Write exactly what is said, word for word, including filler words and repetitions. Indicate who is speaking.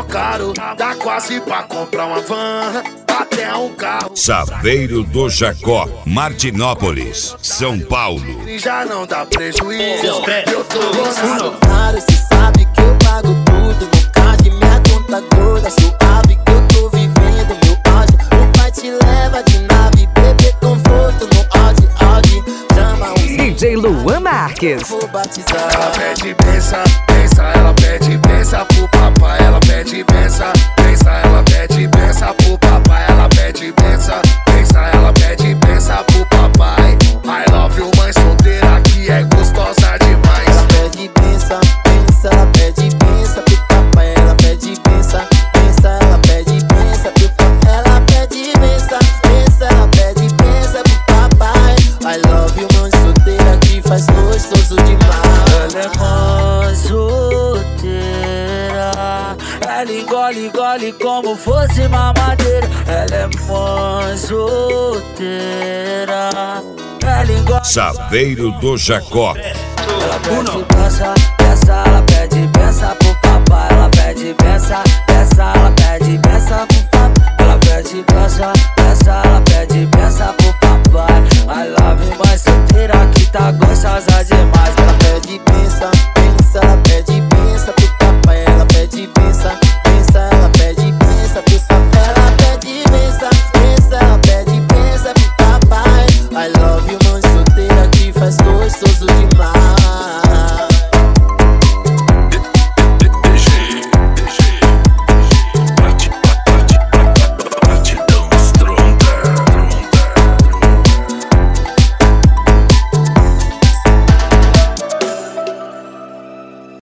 Speaker 1: caro, dá quase pra comprar uma van, até um carro.
Speaker 2: Saveiro do Jacó, Martinópolis, São Paulo.
Speaker 1: E já não dá prejuízo, eu tô gostando.
Speaker 3: Caro, cê sabe que eu pago tudo. No card, minha conta gorda, suave que eu tô vivendo meu auge. O pai te leva de nave, bebê conforto no Audi, Audi. Chama o
Speaker 4: D J Luan Marques.
Speaker 3: vou batizar.
Speaker 1: Ela pede benção, benção, ela pede benção pro papai. Ela pede benção, benção, ela pede benção pro papai. Ela pede benção, benção, ela pede benção pro papai. I love you, mãe solteira, que é gostosa demais.
Speaker 3: Ela pede benção, benção, ela pede benção pro papai. Ela pede benção, benção, ela pede benção pro papai. Ela pede benção, benção, ela pede benção pro papai. I love you, mãe solteira, que faz gostoso demais.
Speaker 5: Ela é mãe solteira, ela engole, engole como fosse mamadeira. Ela é mãe solteira, ela engole.
Speaker 2: Saveiro do Jacó.
Speaker 5: Ela pede benção, benção, ela pede benção pro papai. Ela pede benção, benção, ela pede benção pro papai. Ela pede benção, benção, ela pede benção pro papai. I love you, mãe solteira, que tá gostosa demais.